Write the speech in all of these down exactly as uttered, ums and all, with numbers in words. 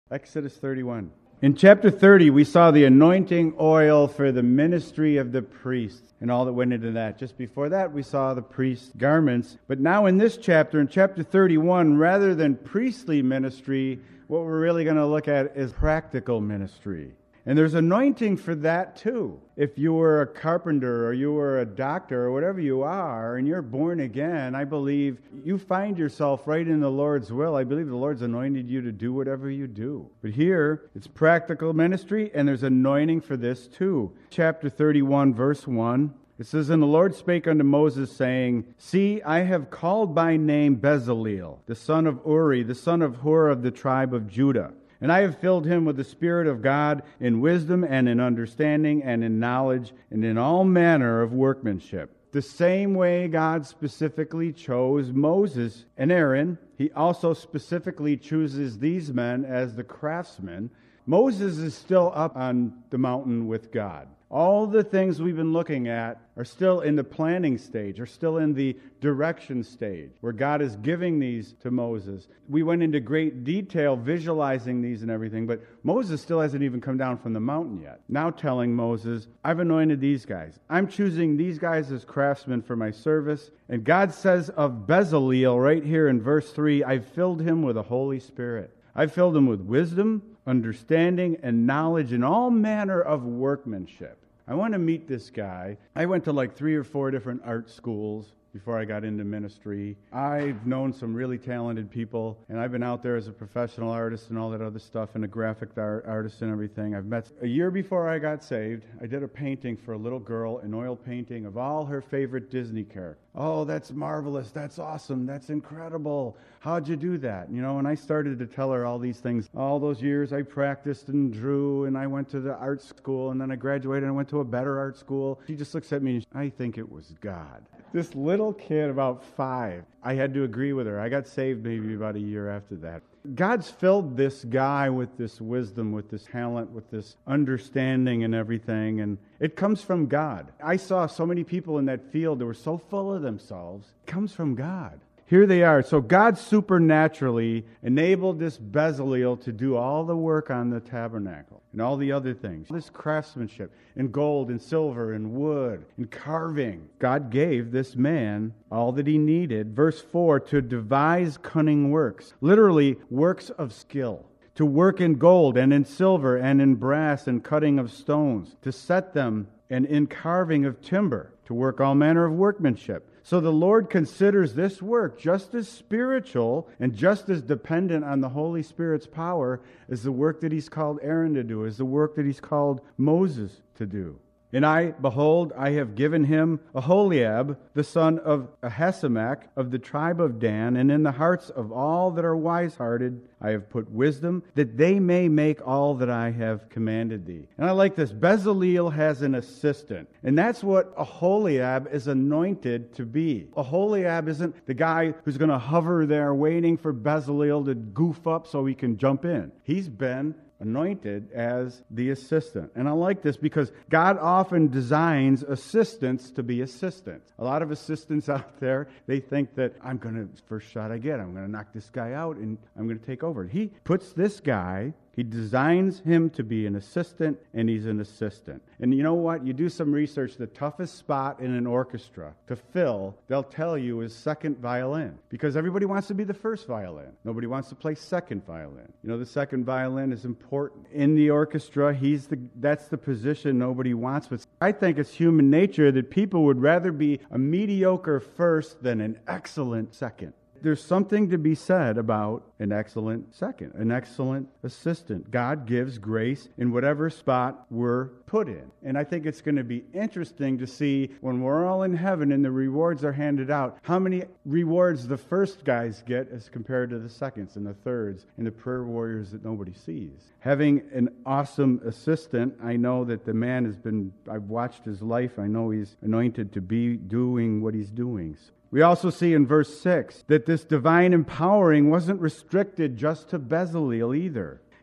Exodus thirty-one. In chapter thirty, we saw the anointing oil for the ministry of the priests and all that went into that. Just before that, we saw the priest's garments. But now in this chapter, in chapter thirty-one, rather than priestly ministry, what we're really going to look at is practical ministry. And there's anointing for that too. If you were a carpenter or you were a doctor or whatever you are and you're born again, I believe you find yourself right in the Lord's will. I believe the Lord's anointed you to do whatever you do. But here, it's practical ministry and there's anointing for this too. Chapter thirty-one, verse one. It says, And the Lord spake unto Moses, saying, See, I have called by name Bezaleel, the son of Uri, the son of Hur of the tribe of Judah. And I have filled him with the Spirit of God in wisdom and in understanding and in knowledge and in all manner of workmanship. The same way God specifically chose Moses and Aaron, he also specifically chooses these men as the craftsmen. Moses is still up on the mountain with God. All the things we've been looking at are still in the planning stage, are still in the direction stage, where God is giving these to Moses. We went into great detail visualizing these and everything, but Moses still hasn't even come down from the mountain yet. Now telling Moses, I've anointed these guys. I'm choosing these guys as craftsmen for my service. And God says of Bezaleel right here in verse three, I've filled him with the Holy Spirit. I've filled him with wisdom, understanding, and knowledge in all manner of workmanship. I want to meet this guy. I went to like three or four different art schools before I got into ministry. I've known some really talented people, and I've been out there as a professional artist and all that other stuff, and a graphic art, artist and everything. I've met a year before I got saved. I did a painting for a little girl, an oil painting of all her favorite Disney characters. Oh, that's marvelous. That's awesome. That's incredible. How'd you do that? You know, and I started to tell her all these things. All those years I practiced and drew, and I went to the art school, and then I graduated and went to a better art school. She just looks at me and she, I think it was God. This little kid, about five, I had to agree with her. I got saved maybe about a year after that. God's filled this guy with this wisdom, with this talent, with this understanding and everything, and it comes from God. I saw so many people in that field that were so full of themselves. It comes from God. Here they are. So God supernaturally enabled this Bezaleel to do all the work on the tabernacle and all the other things. This craftsmanship in gold and silver and wood and carving. God gave this man all that he needed. Verse four, to devise cunning works. Literally, works of skill. To work in gold and in silver and in brass and cutting of stones. To set them and in carving of timber. To work all manner of workmanship. So the Lord considers this work just as spiritual and just as dependent on the Holy Spirit's power as the work that he's called Aaron to do, as the work that he's called Moses to do. And I, behold, I have given him Aholiab, the son of Ahisamach, of the tribe of Dan, and in the hearts of all that are wise-hearted I have put wisdom, that they may make all that I have commanded thee. And I like this. Bezaleel has an assistant, and that's what Aholiab is anointed to be. Aholiab isn't the guy who's going to hover there waiting for Bezaleel to goof up so he can jump in. He's been anointed as the assistant. And I like this because God often designs assistants to be assistants. A lot of assistants out there, they think that I'm going to, first shot I get, I'm going to knock this guy out and I'm going to take over. He puts this guy, he designs him to be an assistant, and he's an assistant. And you know what? You do some research, the toughest spot in an orchestra to fill, they'll tell you, is second violin. Because everybody wants to be the first violin. Nobody wants to play second violin. You know, the second violin is important. In the orchestra, he's the that's the position nobody wants. But I think it's human nature that people would rather be a mediocre first than an excellent second. There's something to be said about an excellent second, an excellent assistant. God gives grace in whatever spot we're put in. And I think it's going to be interesting to see when we're all in heaven and the rewards are handed out, how many rewards the first guys get as compared to the seconds and the thirds and the prayer warriors that nobody sees. Having an awesome assistant, I know that the man has been, I've watched his life, I know he's anointed to be doing what he's doing. We also see in verse six that this divine empowering wasn't restricted just to Bezaleel either.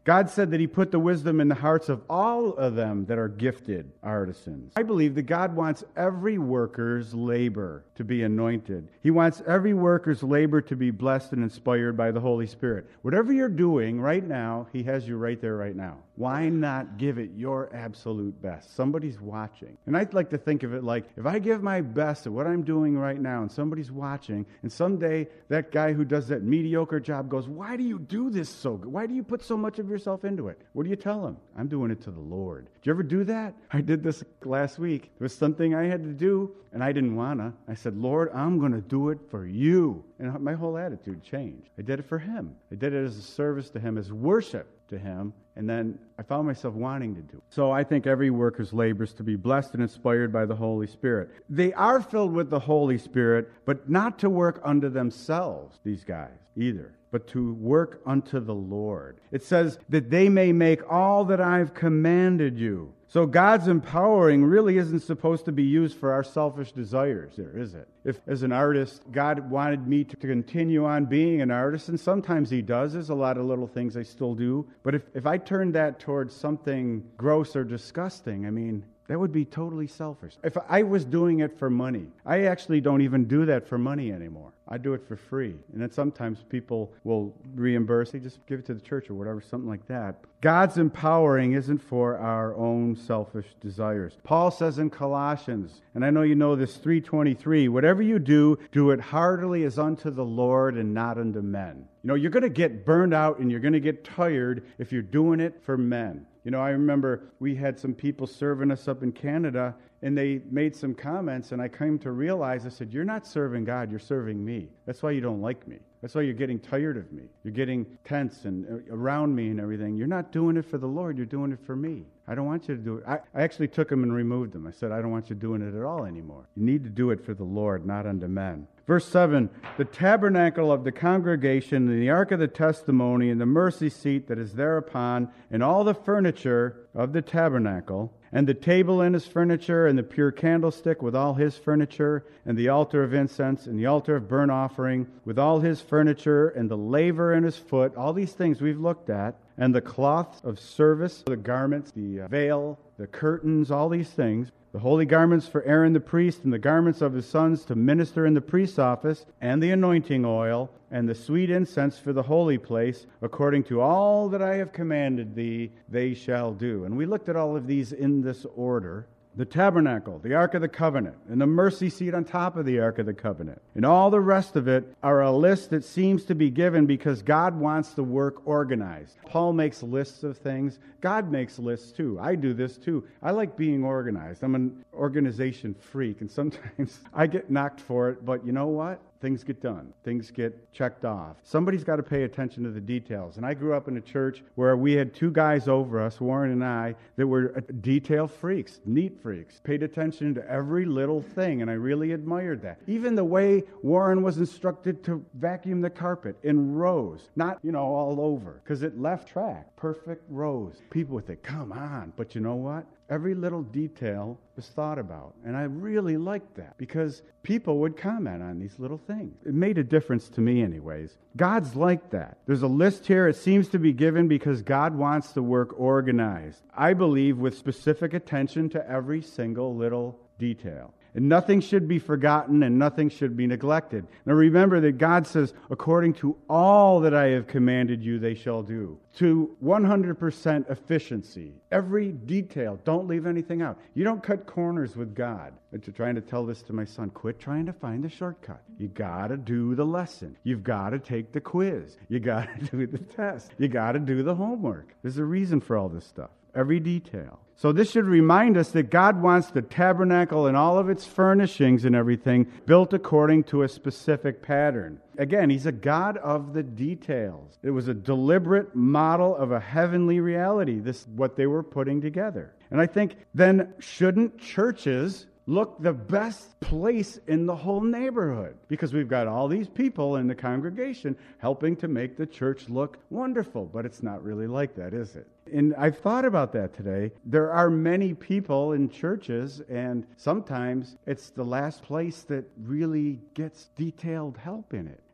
God said that he put the wisdom in the hearts of all of them that are gifted artisans. I believe that God wants every worker's labor to be anointed. He wants every worker's labor to be blessed and inspired by the Holy Spirit. Whatever you're doing right now, he has you right there right now. Why not give it your absolute best? Somebody's watching. And I'd like to think of it like, if I give my best at what I'm doing right now and somebody's watching, and someday that guy who does that mediocre job goes, why do you do this so good? Why do you put so much of yourself into it? What do you tell him? I'm doing it to the Lord. Did you ever do that? I did this last week. There was something I had to do, and I didn't want to. I said, Lord, I'm going to do it for you. And my whole attitude changed. I did it for him. I did it as a service to him, as worship to him, and then I found myself wanting to do it. So I think every worker's labor is to be blessed and inspired by the Holy Spirit. They are filled with the Holy Spirit, but not to work unto themselves, these guys, either, but to work unto the Lord. It says that they may make all that I've commanded you. So God's empowering really isn't supposed to be used for our selfish desires there, is it? If, as an artist, God wanted me to continue on being an artist, and sometimes he does. There's a lot of little things I still do. But if, if I turn that towards something gross or disgusting, I mean, that would be totally selfish. If I was doing it for money, I actually don't even do that for money anymore. I do it for free. And then sometimes people will reimburse. They just give it to the church or whatever, something like that. God's empowering isn't for our own selfish desires. Paul says in Colossians, and I know you know this, three twenty-three, whatever you do, do it heartily as unto the Lord and not unto men. You know, you're going to get burned out and you're going to get tired if you're doing it for men. You know, I remember we had some people serving us up in Canada, and they made some comments, and I came to realize, I said, you're not serving God, you're serving me. That's why you don't like me. That's why you're getting tired of me. You're getting tense and around me and everything. You're not doing it for the Lord, you're doing it for me. I don't want you to do it. I, I actually took them and removed them. I said, I don't want you doing it at all anymore. You need to do it for the Lord, not unto men. Verse seven, the tabernacle of the congregation, and the ark of the testimony, and the mercy seat that is thereupon, and all the furniture of the tabernacle, and the table and his furniture, and the pure candlestick with all his furniture, and the altar of incense, and the altar of burnt offering with all his furniture, and the laver in his foot, all these things we've looked at, and the cloths of service, the garments, the veil, the curtains, all these things, the holy garments for Aaron the priest, and the garments of his sons to minister in the priest's office, and the anointing oil, and the sweet incense for the holy place, according to all that I have commanded thee, they shall do. And we looked at all of these in this order. The tabernacle, the Ark of the Covenant, and the mercy seat on top of the Ark of the Covenant. And all the rest of it are a list that seems to be given because God wants the work organized. Paul makes lists of things. God makes lists too. I do this too. I like being organized. I'm an organization freak, and sometimes I get knocked for it, but you know what? Things get done. Things get checked off. Somebody's got to pay attention to the details. And I grew up in a church where we had two guys over us, Warren and I, that were detail freaks, neat freaks, paid attention to every little thing, and I really admired that. Even the way Warren was instructed to vacuum the carpet in rows, not, you know, all over, because it left track, perfect rows. People would think, come on, but you know what? Every little detail was thought about. And I really liked that because people would comment on these little things. It made a difference to me anyways. God's like that. There's a list here. It seems to be given because God wants the work organized. I believe with specific attention to every single little detail. And nothing should be forgotten and nothing should be neglected. Now remember that God says, according to all that I have commanded you, they shall do. To one hundred percent efficiency. Every detail. Don't leave anything out. You don't cut corners with God. I'm trying to tell this to my son. Quit trying to find the shortcut. You got to do the lesson. You've got to take the quiz. You got to do the test. You got to do the homework. There's a reason for all this stuff. Every detail. So this should remind us that God wants the tabernacle and all of its furnishings and everything built according to a specific pattern. Again, he's a God of the details. It was a deliberate model of a heavenly reality, this what they were putting together. And I think then shouldn't churches look the best place in the whole neighborhood? Because we've got all these people in the congregation helping to make the church look wonderful. But it's not really like that, is it? And I've thought about that today. There are many people in churches, and sometimes it's the last place that really gets detailed help in it.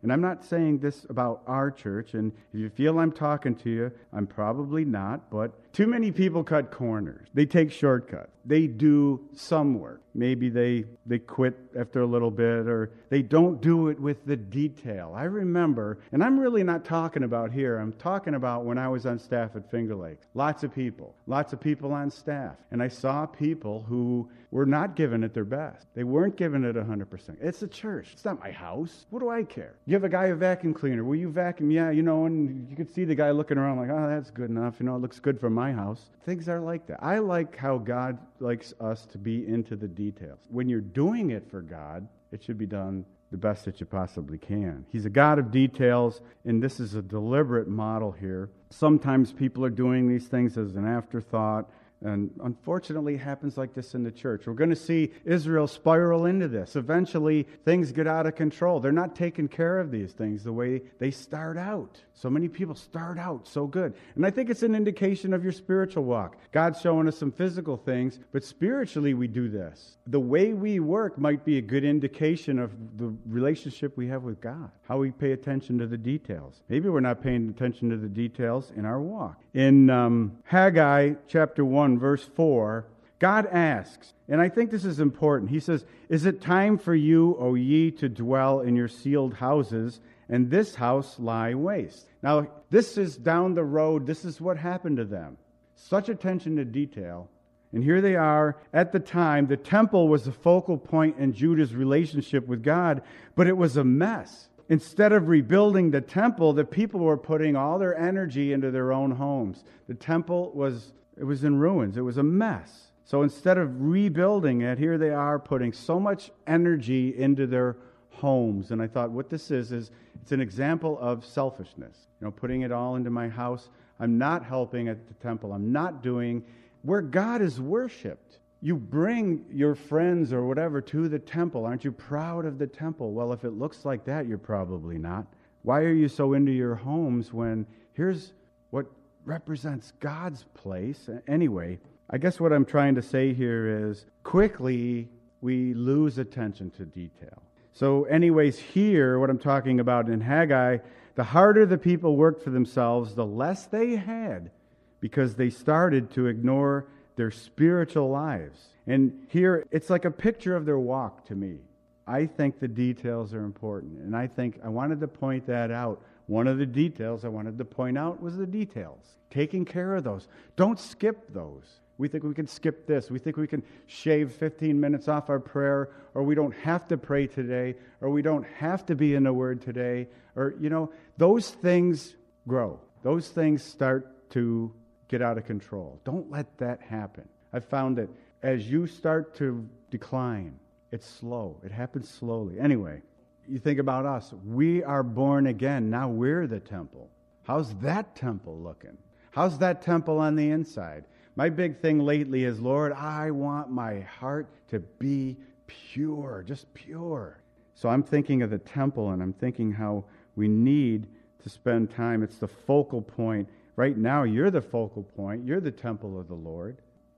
And I'm not saying this about our church, and if you feel I'm talking to you, I'm probably not, but too many people cut corners. They take shortcuts. They do some work. Maybe they, they quit after a little bit, or they don't do it with the detail. I remember, and I'm really not talking about here, I'm talking about when I was on staff at Finger Lakes. Lots of people, lots of people on staff. And I saw people who were not giving it their best. They weren't giving it one hundred percent. It's a church. It's not my house. What do I care? You have a guy, a vacuum cleaner. Will you vacuum? Yeah, you know, and you could see the guy looking around like, oh, that's good enough. You know, it looks good for my house. Things are like that. I like how God likes us to be into the details. When you're doing it for God, it should be done the best that you possibly can. He's a God of details, and this is a deliberate model here. Sometimes people are doing these things as an afterthought, and unfortunately it happens like this in the church. We're going to see Israel spiral into this. Eventually, things get out of control. They're not taking care of these things the way they start out. So many people start out so good. And I think it's an indication of your spiritual walk. God's showing us some physical things, but spiritually we do this. The way we work might be a good indication of the relationship we have with God, how we pay attention to the details. Maybe we're not paying attention to the details in our walk. In um, Haggai chapter one, verse four, God asks, and I think this is important. He says, "Is it time for you, O ye, to dwell in your sealed houses, and this house lie waste?" Now, this is down the road. This is what happened to them. Such attention to detail. And here they are. At the time, the temple was the focal point in Judah's relationship with God, but it was a mess. Instead of rebuilding the temple, the people were putting all their energy into their own homes. The temple was, it was in ruins. It was a mess. So instead of rebuilding it, here they are putting so much energy into their homes. And I thought what this is, is it's an example of selfishness. You know, putting it all into my house. I'm not helping at the temple. I'm not doing where God is worshipped. You bring your friends or whatever to the temple. Aren't you proud of the temple? Well, if it looks like that, you're probably not. Why are you so into your homes when here's what represents God's place? Anyway, I guess what I'm trying to say here is quickly we lose attention to detail. So anyways, here, what I'm talking about in Haggai, the harder the people worked for themselves, the less they had because they started to ignore their spiritual lives. And here, it's like a picture of their walk to me. I think the details are important, and I think I wanted to point that out. One of the details I wanted to point out was the details. Taking care of those. Don't skip those. We think we can skip this. We think we can shave fifteen minutes off our prayer, or we don't have to pray today, or we don't have to be in the Word today, or, you know, those things grow. Those things start to get out of control. Don't let that happen. I've found that as you start to decline, it's slow. It happens slowly. Anyway, you think about us. We are born again. Now we're the temple. How's that temple looking? How's that temple on the inside? My big thing lately is, Lord, I want my heart to be pure, just pure. So I'm thinking of the temple, and I'm thinking how we need to spend time. It's the focal point. Right now, you're the focal point. You're the temple of the Lord.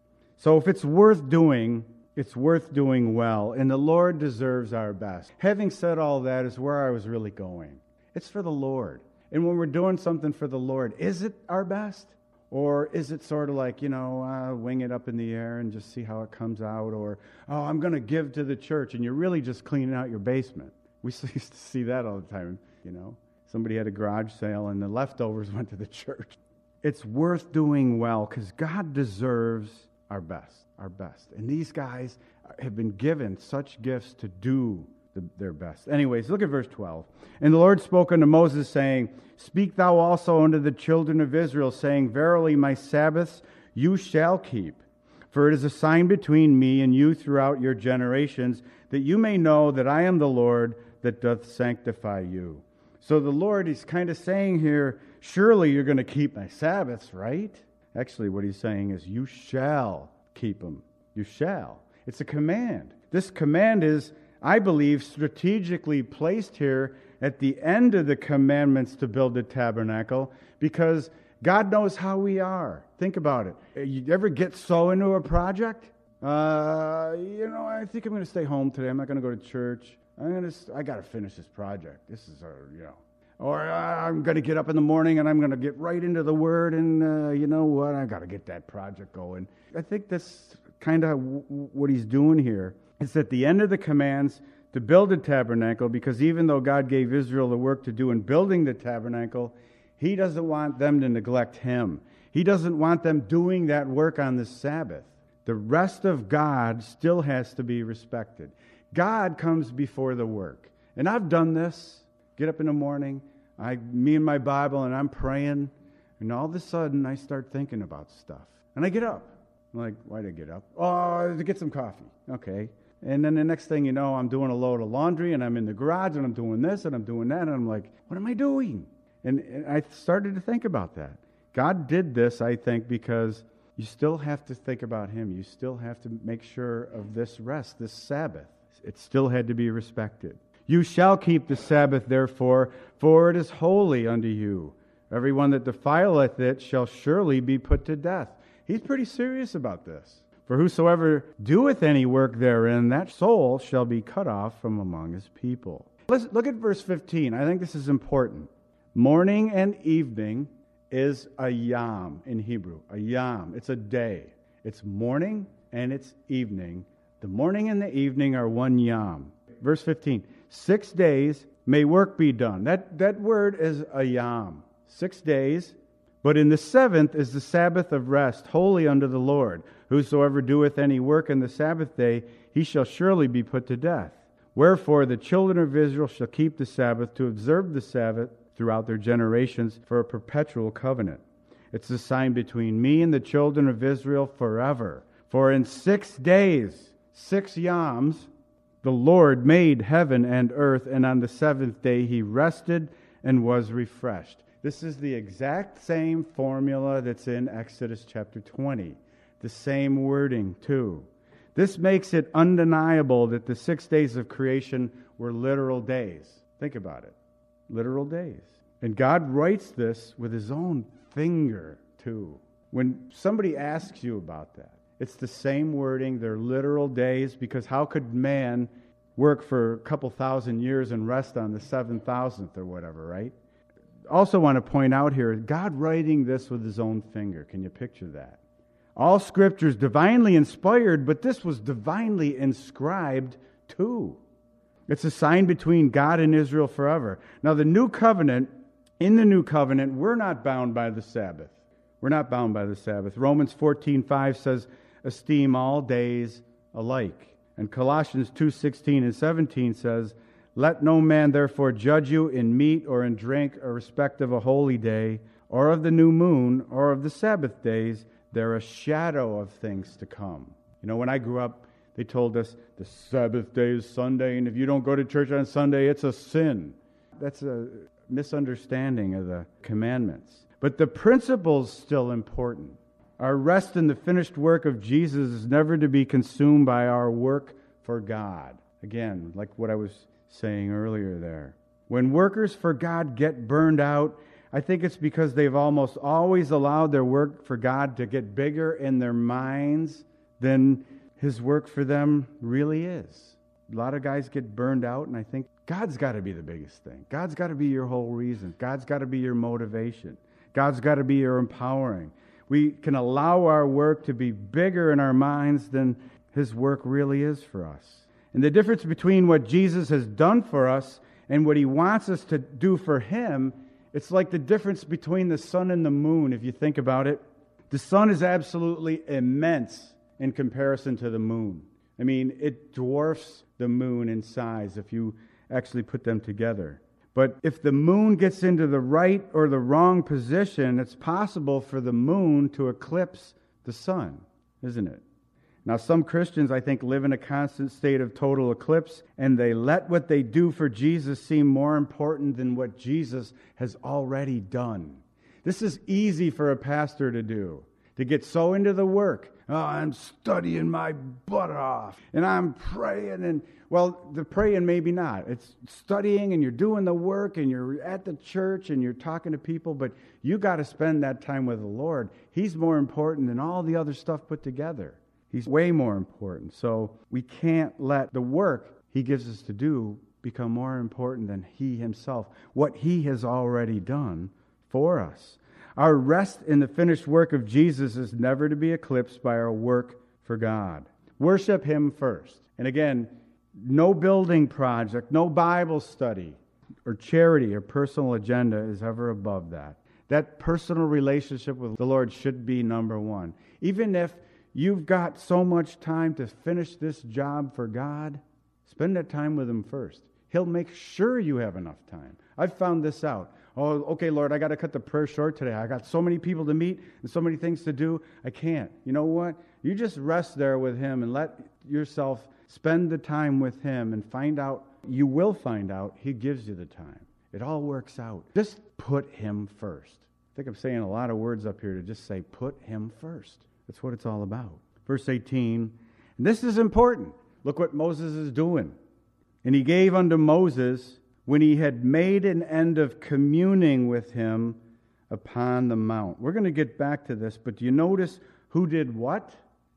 So if it's worth doing, it's worth doing well, and the Lord deserves our best. Having said all that is where I was really going. It's for the Lord. And when we're doing something for the Lord, is it our best? Or is it sort of like, you know, uh, wing it up in the air and just see how it comes out? Or, oh, I'm going to give to the church, and you're really just cleaning out your basement. We used to see that all the time, you know. Somebody had a garage sale, and the leftovers went to the church. It's worth doing well because God deserves our best, our best. And these guys have been given such gifts to do the, their best. Anyways, look at verse twelve. And the Lord spoke unto Moses, saying, Speak thou also unto the children of Israel, saying, Verily my Sabbaths you shall keep. For it is a sign between me and you throughout your generations, that you may know that I am the Lord that doth sanctify you. So the Lord is kind of saying here, surely you're going to keep my Sabbaths, right? Actually, what he's saying is, you shall keep them. You shall. It's a command. This command is, I believe, strategically placed here at the end of the commandments to build the tabernacle, because God knows how we are. Think about it. You ever get so into a project? Uh, you know, I think I'm going to stay home today. I'm not going to go to church. I'm gonna, I got to finish this project. This is, a, you know. Or uh, I'm going to get up in the morning and I'm going to get right into the Word, and uh, you know what? I got to get that project going. I think that's kind of w- what he's doing here. It's at the end of the commands to build a tabernacle, because even though God gave Israel the work to do in building the tabernacle, he doesn't want them to neglect him. He doesn't want them doing that work on the Sabbath. The rest of God still has to be respected. God comes before the work. And I've done this. Get up in the morning, I, me and my Bible, and I'm praying, and all of a sudden I start thinking about stuff. And I get up. I'm like, why did I get up? Oh, to get some coffee. Okay. And then the next thing you know, I'm doing a load of laundry, and I'm in the garage, and I'm doing this, and I'm doing that, and I'm like, what am I doing? And, and I started to think about that. God did this, I think, because you still have to think about him. You still have to make sure of this rest, this Sabbath. It still had to be respected. You shall keep the Sabbath, therefore, for it is holy unto you. Everyone that defileth it shall surely be put to death. He's pretty serious about this. For whosoever doeth any work therein, that soul shall be cut off from among his people. Let's look at verse fifteen. I think this is important. Morning and evening is a yom in Hebrew. A yom. It's a day. It's morning and it's evening. The morning and the evening are one yom. Verse fifteen. Six days may work be done. That, that word is a yom. Six days. But in the seventh is the Sabbath of rest, holy unto the Lord. Whosoever doeth any work in the Sabbath day, he shall surely be put to death. Wherefore the children of Israel shall keep the Sabbath, to observe the Sabbath throughout their generations for a perpetual covenant. It's a sign between me and the children of Israel forever. For in six days, six yoms, the Lord made heaven and earth, and on the seventh day he rested and was refreshed. This is the exact same formula that's in Exodus chapter twenty. The same wording, too. This makes it undeniable that the six days of creation were literal days. Think about it. Literal days. And God writes this with his own finger, too. When somebody asks you about that, it's the same wording. They're literal days, because how could man work for a couple thousand years and rest on the seven thousandth or whatever, right? Also want to point out here, God writing this with his own finger. Can you picture that? All Scripture is divinely inspired, but this was divinely inscribed too. It's a sign between God and Israel forever. Now the new covenant, in the new covenant, we're not bound by the Sabbath. We're not bound by the Sabbath. Romans fourteen five says, esteem all days alike. And Colossians two sixteen and seventeen says, let no man therefore judge you in meat or in drink or respect of a holy day, or of the new moon, or of the Sabbath days. They're a shadow of things to come. You know, when I grew up, they told us the Sabbath day is Sunday, and if you don't go to church on Sunday, it's a sin. That's a misunderstanding of the commandments. But the principle's still important. Our rest in the finished work of Jesus is never to be consumed by our work for God. Again, like what I was saying earlier there. When workers for God get burned out, I think it's because they've almost always allowed their work for God to get bigger in their minds than his work for them really is. A lot of guys get burned out, and I think God's got to be the biggest thing. God's got to be your whole reason. God's got to be your motivation. God's got to be your empowering. We can allow our work to be bigger in our minds than his work really is for us. And the difference between what Jesus has done for us and what he wants us to do for him, it's like the difference between the sun and the moon, if you think about it. The sun is absolutely immense in comparison to the moon. I mean, it dwarfs the moon in size if you actually put them together. But if the moon gets into the right or the wrong position, it's possible for the moon to eclipse the sun, isn't it? Now, some Christians, I think, live in a constant state of total eclipse, and they let what they do for Jesus seem more important than what Jesus has already done. This is easy for a pastor to do, to get so into the work. Oh, I'm studying my butt off, and I'm praying, and, well, the praying maybe not. It's studying, and you're doing the work, and you're at the church, and you're talking to people, but you got to spend that time with the Lord. He's more important than all the other stuff put together. He's way more important. So we can't let the work, he gives us to do become more important than he himself, what he has already done for us. Our rest in the finished work of Jesus is never to be eclipsed by our work for God. Worship him first. And again, no building project, no Bible study, or charity or personal agenda is ever above that. That personal relationship with the Lord should be number one. Even if you've got so much time to finish this job for God, spend that time with him first. He'll make sure you have enough time. I've found this out. Oh, okay, Lord, I got to cut the prayer short today. I got so many people to meet and so many things to do. I can't. You know what? You just rest there with him and let yourself spend the time with him and find out. You will find out he gives you the time. It all works out. Just put him first. I think I'm saying a lot of words up here to just say put him first. That's what it's all about. Verse eighteen, and this is important. Look what Moses is doing. And he gave unto Moses, when he had made an end of communing with him upon the mount. We're going to get back to this, but do you notice who did what?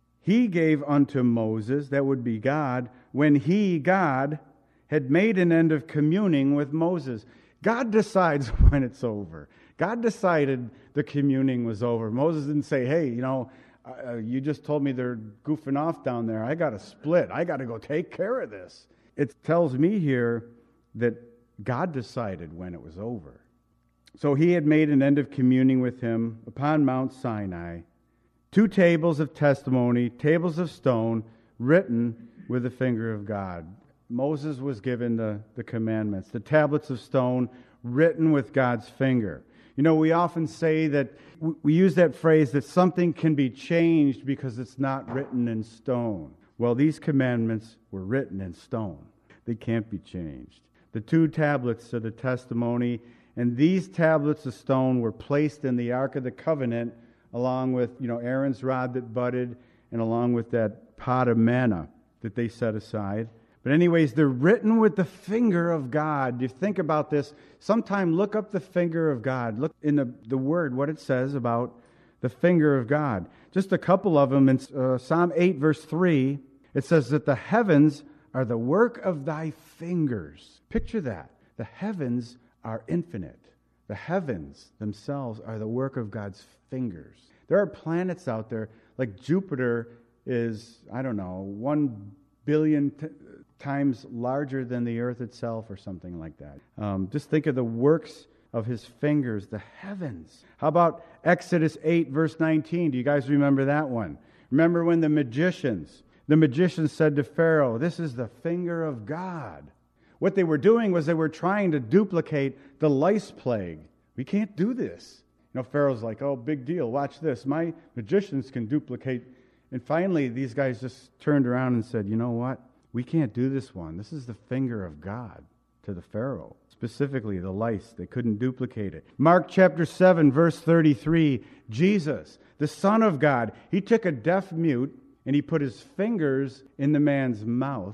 He gave unto Moses, that would be God, when he, God, had made an end of communing with Moses. God decides when it's over. God decided the communing was over. Moses didn't say, hey, you know, uh, you just told me they're goofing off down there. I got to split. I got to go take care of this. It tells me here that God decided when it was over. So he had made an end of communing with him upon Mount Sinai. Two tables of testimony, tables of stone, written with the finger of God. Moses was given the, the commandments, the tablets of stone, written with God's finger. You know, we often say that, we use that phrase that something can be changed because it's not written in stone. Well, these commandments were written in stone. They can't be changed. The two tablets are the testimony, and these tablets of stone were placed in the Ark of the Covenant along with, you know, Aaron's rod that budded and along with that pot of manna that they set aside. But anyways, they're written with the finger of God. You think about this, sometime look up the finger of God. Look in the, the Word, what it says about the finger of God. Just a couple of them. In uh, Psalm eight, verse three, it says that the heavens are the work of thy fingers. Picture that. The heavens are infinite. The heavens themselves are the work of God's fingers. There are planets out there, like Jupiter is, I don't know, one billion t- times larger than the earth itself or something like that. Um, just think of the works of his fingers, the heavens. How about Exodus eight, verse nineteen? Do you guys remember that one? Remember when the magicians, the magicians said to Pharaoh, this is the finger of God. What they were doing was they were trying to duplicate the lice plague. We can't do this. You know, Pharaoh's like, oh, big deal. Watch this. My magicians can duplicate. And finally, these guys just turned around and said, you know what? We can't do this one. This is the finger of God to the Pharaoh. Specifically, the lice. They couldn't duplicate it. Mark chapter seven, verse thirty-three. Jesus, the Son of God, he took a deaf mute and he put his fingers in the man's mouth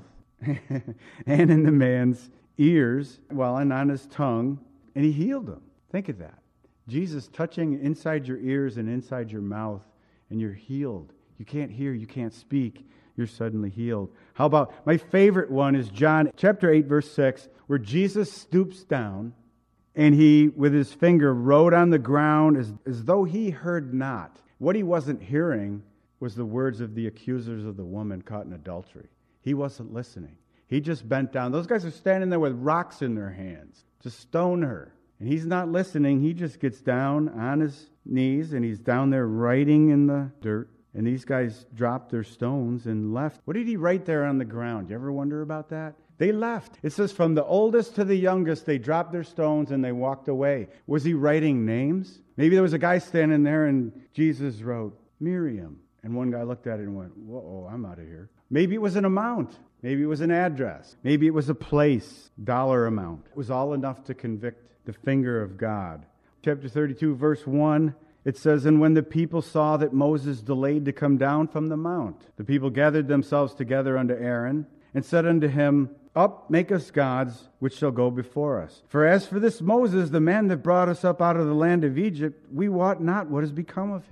and in the man's ears, well, and on his tongue, and he healed him. Think of that. Jesus touching inside your ears and inside your mouth, and you're healed. You can't hear, you can't speak, you're suddenly healed. How about, my favorite one is John chapter eight, verse six, where Jesus stoops down, and he, with his finger, wrote on the ground as, as though he heard not. What he wasn't hearing was the words of the accusers of the woman caught in adultery. He wasn't listening. He just bent down. Those guys are standing there with rocks in their hands to stone her. And he's not listening. He just gets down on his knees and he's down there writing in the dirt. And these guys dropped their stones and left. What did he write there on the ground? You ever wonder about that? They left. It says from the oldest to the youngest, they dropped their stones and they walked away. Was he writing names? Maybe there was a guy standing there and Jesus wrote, Miriam. And one guy looked at it and went, whoa, I'm out of here. Maybe it was an amount. Maybe it was an address. Maybe it was a place, dollar amount. It was all enough to convict the finger of God. Chapter thirty-two, verse one, it says, and when the people saw that Moses delayed to come down from the mount, the people gathered themselves together unto Aaron and said unto him, up, make us gods, which shall go before us. For as for this Moses, the man that brought us up out of the land of Egypt, we wot not what has become of him.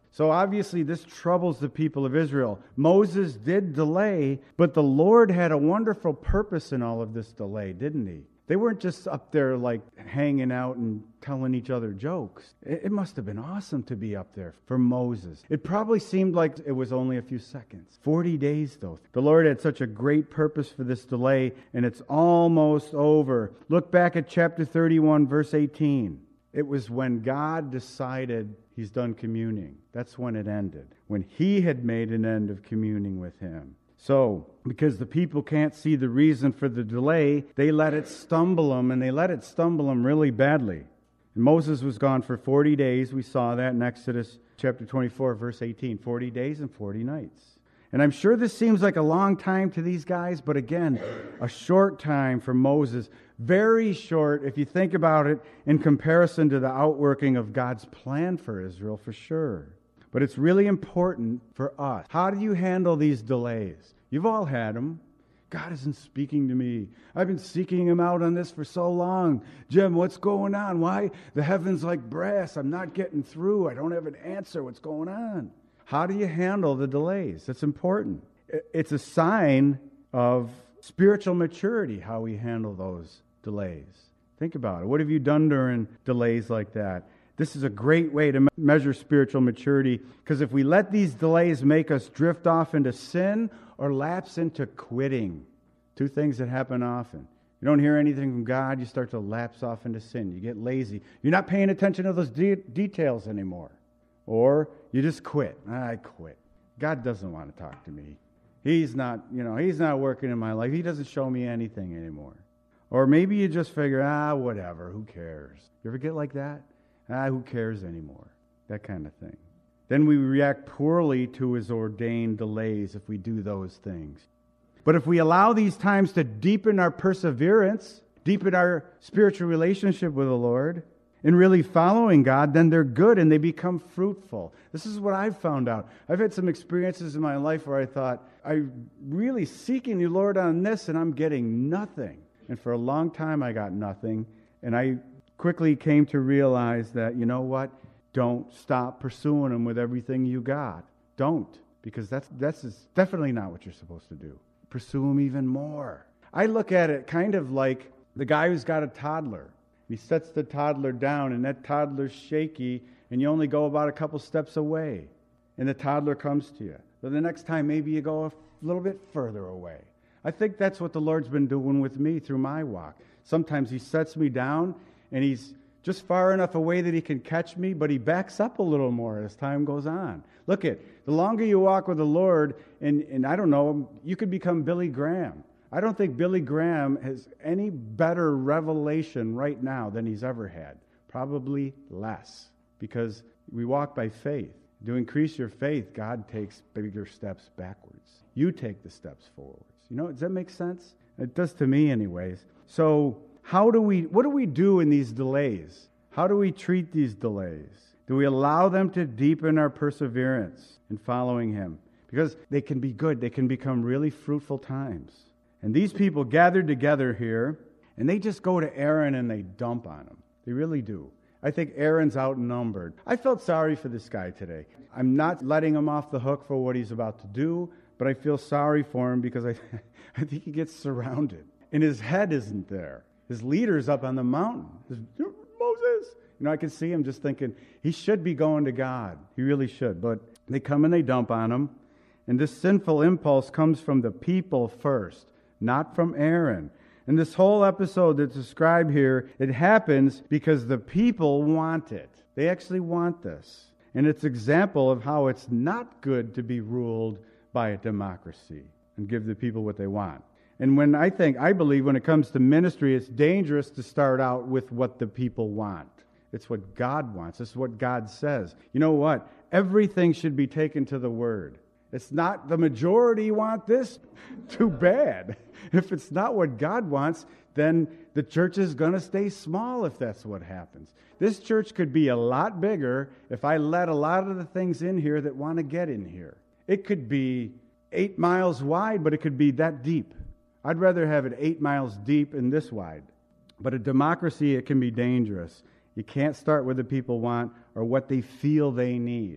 So obviously this troubles the people of Israel. Moses did delay, but the Lord had a wonderful purpose in all of this delay, didn't he? They weren't just up there like hanging out and telling each other jokes. It, it must have been awesome to be up there for Moses. It probably seemed like it was only a few seconds. Forty days though. The Lord had such a great purpose for this delay, and it's almost over. Look back at chapter thirty-one, verse eighteen. It was when God decided he's done communing. That's when it ended. When he had made an end of communing with him. So, because the people can't see the reason for the delay, they let it stumble them, and they let it stumble them really badly. And Moses was gone for forty days. We saw that in Exodus chapter twenty-four, verse eighteen. forty days and forty nights. And I'm sure this seems like a long time to these guys, but again, a short time for Moses. Very short, if you think about it, in comparison to the outworking of God's plan for Israel, for sure. But it's really important for us. How do you handle these delays? You've all had them. God isn't speaking to me. I've been seeking him out on this for so long. Jim, what's going on? Why? The heaven's like brass. I'm not getting through. I don't have an answer. What's going on? How do you handle the delays? It's important. It's a sign of spiritual maturity, how we handle those delays. Think about it. What have you done during delays like that? This is a great way to measure spiritual maturity, because if we let these delays make us drift off into sin or lapse into quitting, two things that happen often. You don't hear anything from God, you start to lapse off into sin. You get lazy. You're not paying attention to those de- details anymore. Or you just quit. I quit. God doesn't want to talk to me. He's not, you know, he's not working in my life. He doesn't show me anything anymore. Or maybe you just figure, ah, whatever, who cares? You ever get like that? Ah, who cares anymore? That kind of thing. Then we react poorly to his ordained delays if we do those things. But if we allow these times to deepen our perseverance, deepen our spiritual relationship with the Lord, and really following God, then they're good and they become fruitful. This is what I've found out. I've had some experiences in my life where I thought, I'm really seeking you, Lord, on this, and I'm getting nothing. And for a long time, I got nothing. And I quickly came to realize that, you know what? Don't stop pursuing them with everything you got. Don't. Because that's that's definitely not what you're supposed to do. Pursue them even more. I look at it kind of like the guy who's got a toddler. He sets the toddler down, and that toddler's shaky, and you only go about a couple steps away, and the toddler comes to you. But the next time, maybe you go a little bit further away. I think that's what the Lord's been doing with me through my walk. Sometimes he sets me down, and he's just far enough away that he can catch me, but he backs up a little more as time goes on. Look at, the longer you walk with the Lord, and, and I don't know, you could become Billy Graham. I don't think Billy Graham has any better revelation right now than he's ever had. Probably less, because we walk by faith. To increase your faith, God takes bigger steps backwards. You take the steps forwards. You know, does that make sense? It does to me anyways. So how do we, what do we do in these delays? How do we treat these delays? Do we allow them to deepen our perseverance in following him? Because they can be good. They can become really fruitful times. And these people gathered together here, and they just go to Aaron and they dump on him. They really do. I think Aaron's outnumbered. I felt sorry for this guy today. I'm not letting him off the hook for what he's about to do, but I feel sorry for him because I, I think he gets surrounded. And his head isn't there. His leader's up on the mountain. His, Moses! You know, I can see him just thinking, he should be going to God. He really should. But they come and they dump on him. And this sinful impulse comes from the people first, not from Aaron. And this whole episode that's described here, it happens because the people want it. They actually want this. And it's an example of how it's not good to be ruled by a democracy and give the people what they want. And when I think, I believe when it comes to ministry, it's dangerous to start out with what the people want. It's what God wants. It's what God says. You know what? Everything should be taken to the Word. It's not the majority want this. Too bad. If it's not what God wants, then the church is going to stay small if that's what happens. This church could be a lot bigger if I let a lot of the things in here that want to get in here. It could be eight miles wide, but it could be that deep. I'd rather have it eight miles deep and this wide. But a democracy, it can be dangerous. You can't start what the people want or what they feel they need.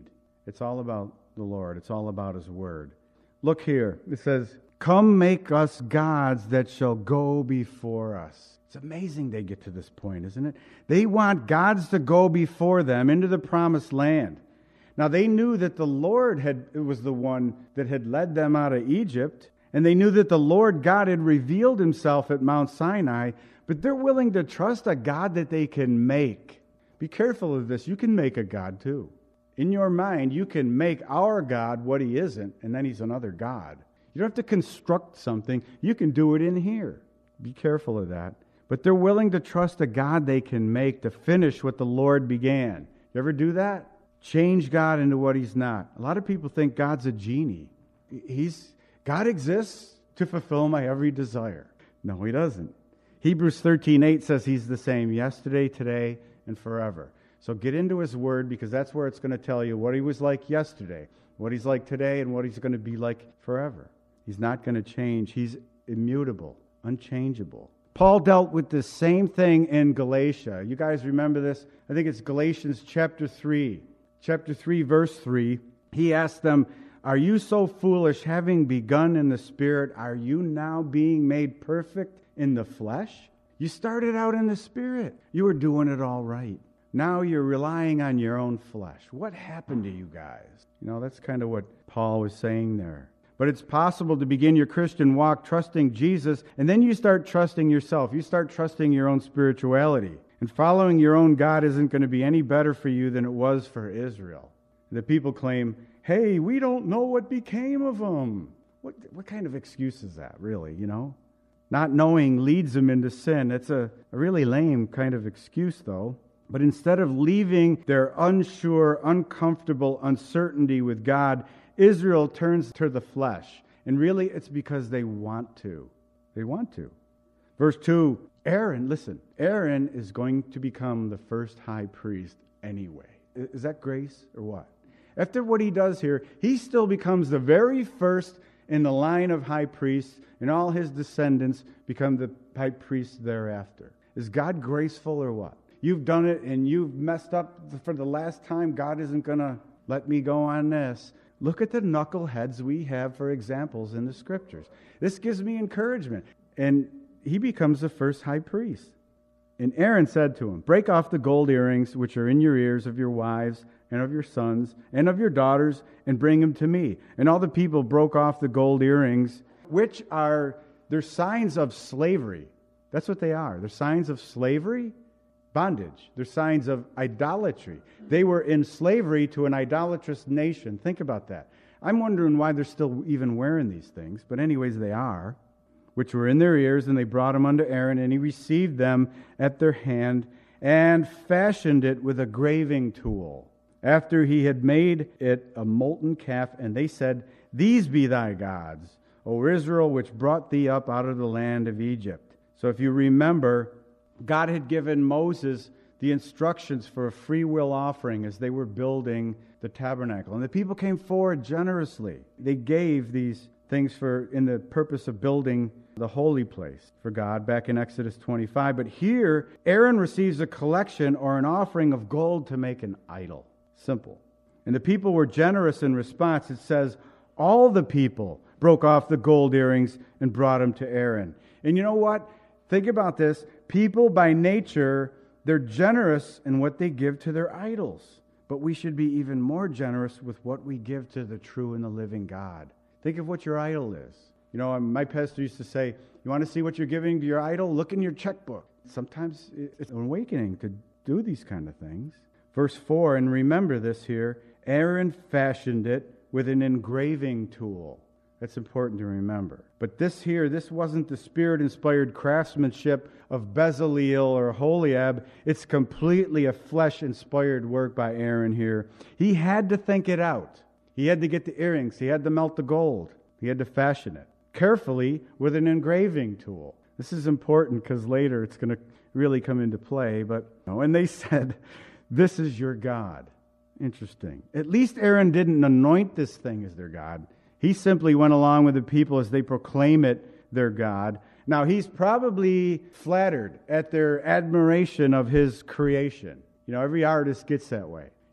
It's all about the Lord. It's all about His Word. Look here. It says, "Come make us gods that shall go before us." It's amazing they get to this point, isn't it? They want gods to go before them into the promised land. Now, they knew that the Lord had it was the one that had led them out of Egypt, and they knew that the Lord God had revealed Himself at Mount Sinai, but they're willing to trust a God that they can make. Be careful of this. You can make a God too. In your mind, you can make our God what He isn't, and then He's another God. You don't have to construct something. You can do it in here. Be careful of that. But they're willing to trust a God they can make to finish what the Lord began. You ever do that? Change God into what He's not. A lot of people think God's a genie. He's God exists to fulfill my every desire. No, He doesn't. Hebrews thirteen eight says He's the same yesterday, today, and forever. So get into His Word, because that's where it's going to tell you what He was like yesterday, what He's like today, and what He's going to be like forever. He's not going to change. He's immutable, unchangeable. Paul dealt with the same thing in Galatia. You guys remember this? I think it's Galatians chapter three. Chapter three, verse three. He asked them, "Are you so foolish, having begun in the Spirit, are you now being made perfect in the flesh? You started out in the Spirit. You were doing it all right. Now you're relying on your own flesh. What happened to you guys?" You know, that's kind of what Paul was saying there. But it's possible to begin your Christian walk trusting Jesus, and then you start trusting yourself. You start trusting your own spirituality. And following your own God isn't going to be any better for you than it was for Israel. The people claim, "Hey, we don't know what became of them." What, what kind of excuse is that, really, you know? Not knowing leads them into sin. It's a, a really lame kind of excuse, though. But instead of leaving their unsure, uncomfortable uncertainty with God, Israel turns to the flesh. And really, it's because they want to. They want to. Verse two, Aaron, listen, Aaron is going to become the first high priest anyway. Is that grace or what? After what he does here, he still becomes the very first in the line of high priests, and all his descendants become the high priests thereafter. Is God graceful or what? You've done it and you've messed up for the last time. God isn't going to let me go on this. Look at the knuckleheads we have for examples in the Scriptures. This gives me encouragement. And he becomes the first high priest. And Aaron said to him, "Break off the gold earrings which are in your ears of your wives and of your sons and of your daughters, and bring them to me." And all the people broke off the gold earrings, which are, they're signs of slavery. That's what they are. They're signs of slavery, bondage. They're signs of idolatry. They were in slavery to an idolatrous nation. Think about that. I'm wondering why they're still even wearing these things, but anyways, they are. Which were in their ears, and they brought them unto Aaron, and he received them at their hand, and fashioned it with a graving tool, after he had made it a molten calf. And they said, "These be thy gods, O Israel, which brought thee up out of the land of Egypt." So if you remember, God had given Moses the instructions for a free will offering as they were building the tabernacle. And the people came forward generously. They gave these things for in the purpose of building the holy place for God back in Exodus twenty-five. But here, Aaron receives a collection or an offering of gold to make an idol. Simple. And the people were generous in response. It says, all the people broke off the gold earrings and brought them to Aaron. And you know what? Think about this. People by nature, they're generous in what they give to their idols. But we should be even more generous with what we give to the true and the living God. Think of what your idol is. You know, my pastor used to say, you want to see what you're giving to your idol? Look in your checkbook. Sometimes it's an awakening to do these kind of things. Verse four, and remember this here, Aaron fashioned it with an engraving tool. That's important to remember. But this here, this wasn't the Spirit-inspired craftsmanship of Bezaleel or Holiab. It's completely a flesh-inspired work by Aaron here. He had to think it out. He had to get the earrings. He had to melt the gold. He had to fashion it carefully with an engraving tool. This is important because later it's going to really come into play. But and they said, "This is your God." Interesting. At least Aaron didn't anoint this thing as their God. He simply went along with the people as they proclaim it their God. Now, he's probably flattered at their admiration of his creation. You know, every artist gets that way.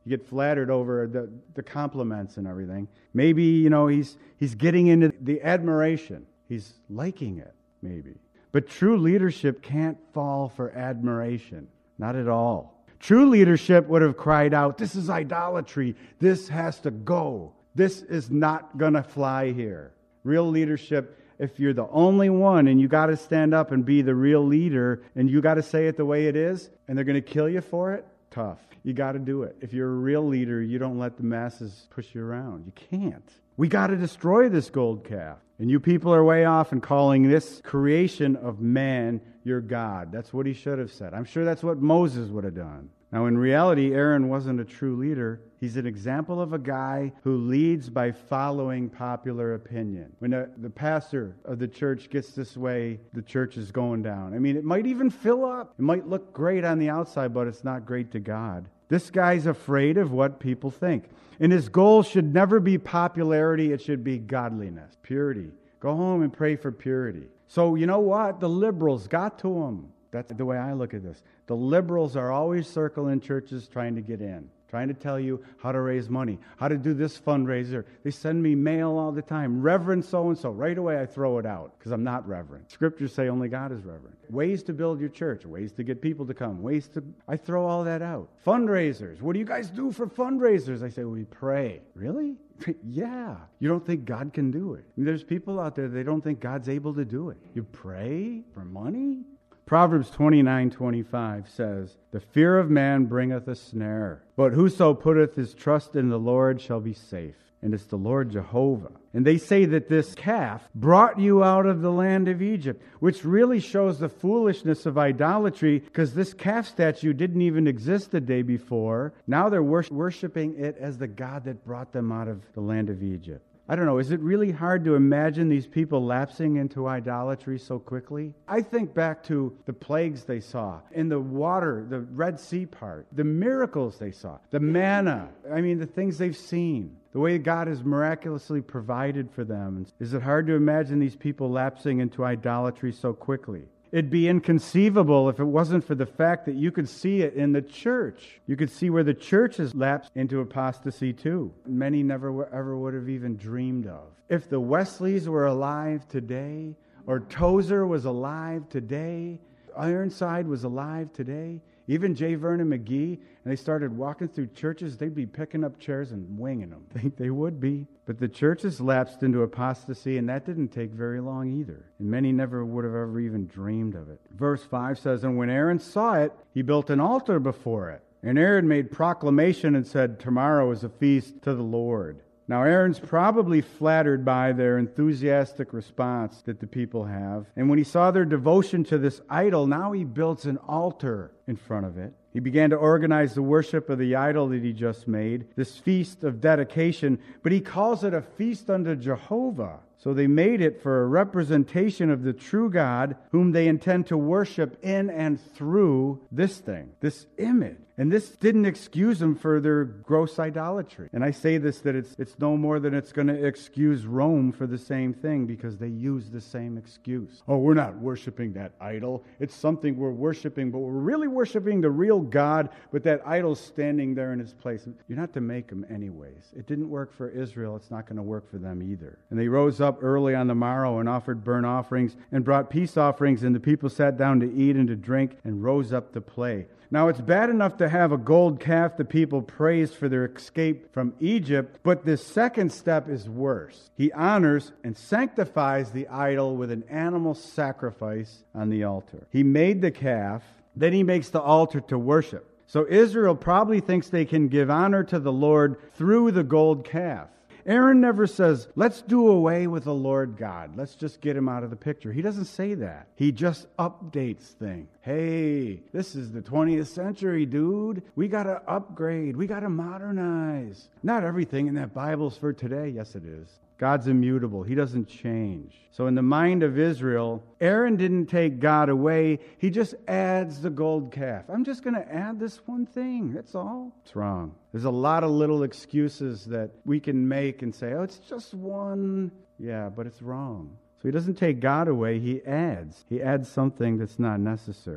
You get flattered over the, the compliments and everything. Maybe, you know, he's he's getting into the admiration. He's liking it, maybe. But true leadership can't fall for admiration. Not at all. True leadership would have cried out, this is idolatry. This has to go. This is not going to fly here. Real leadership, if you're the only one and you got to stand up and be the real leader and you got to say it the way it is and they're going to kill you for it, tough. You got to do it. If you're a real leader, you don't let the masses push you around. You can't. We got to destroy this gold calf. And you people are way off in calling this creation of man your God. That's what he should have said. I'm sure that's what Moses would have done. Now, in reality, Aaron wasn't a true leader. He's an example of a guy who leads by following popular opinion. When the, the pastor of the church gets this way, the church is going down. I mean, it might even fill up. It might look great on the outside, but it's not great to God. This guy's afraid of what people think. And his goal should never be popularity. It should be godliness, purity. Go home and pray for purity. So, you know what? The liberals got to him. That's the way I look at this. The liberals are always circling churches trying to get in, trying to tell you how to raise money, how to do this fundraiser. They send me mail all the time. Reverend so-and-so. Right away I throw it out because I'm not reverend. Scriptures say only God is reverend. Ways to build your church, ways to get people to come, ways to... I throw all that out. Fundraisers. What do you guys do for fundraisers? I say, we pray. Really? Yeah. You don't think God can do it. I mean, there's people out there, they don't think God's able to do it. You pray for money? Proverbs twenty-nine twenty-five says, the fear of man bringeth a snare, but whoso putteth his trust in the Lord shall be safe. And it's the Lord Jehovah. And they say that this calf brought you out of the land of Egypt, which really shows the foolishness of idolatry, because this calf statue didn't even exist the day before. Now they're worshiping it as the God that brought them out of the land of Egypt. I don't know, is it really hard to imagine these people lapsing into idolatry so quickly? I think back to the plagues they saw in the water, the Red Sea part, the miracles they saw, the manna, I mean, the things they've seen, the way God has miraculously provided for them. Is it hard to imagine these people lapsing into idolatry so quickly? It'd be inconceivable if it wasn't for the fact that you could see it in the church. You could see where the church has lapsed into apostasy too. Many never ever would have even dreamed of. If the Wesleys were alive today, or Tozer was alive today, Ironside was alive today, even J. Vernon McGee, and they started walking through churches, they'd be picking up chairs and winging them. I think they would be. But the church has lapsed into apostasy, and that didn't take very long either. And many never would have ever even dreamed of it. Verse five says, and when Aaron saw it, he built an altar before it. And Aaron made proclamation and said, tomorrow is a feast to the Lord. Now, Aaron's probably flattered by their enthusiastic response that the people have. And when he saw their devotion to this idol, now he builds an altar in front of it. He began to organize the worship of the idol that he just made, this feast of dedication, but he calls it a feast unto Jehovah. So they made it for a representation of the true God, whom they intend to worship in and through this thing, this image. And this didn't excuse them for their gross idolatry. And I say this, that it's it's no more than it's going to excuse Rome for the same thing, because they use the same excuse. Oh, we're not worshiping that idol. It's something we're worshiping, but we're really worshiping the real God, but that idol's standing there in its place. You're not to make them anyways. It didn't work for Israel. It's not going to work for them either. And they rose up early on the morrow and offered burnt offerings and brought peace offerings, and the people sat down to eat and to drink and rose up to play. Now, it's bad enough to have a gold calf the people praised for their escape from Egypt, but this second step is worse. He honors and sanctifies the idol with an animal sacrifice on the altar. He made the calf, then he makes the altar to worship. So Israel probably thinks they can give honor to the Lord through the gold calf. Aaron never says, let's do away with the Lord God. Let's just get him out of the picture. He doesn't say that. He just updates things. Hey, this is the twentieth century, dude. We got to upgrade. We got to modernize. Not everything in that Bible's for today. Yes, it is. God's immutable. He doesn't change. So in the mind of Israel, Aaron didn't take God away. He just adds the gold calf. I'm just going to add this one thing. That's all. It's wrong. There's a lot of little excuses that we can make and say, oh, it's just one. Yeah, but it's wrong. So he doesn't take God away. He adds. He adds something that's not necessary.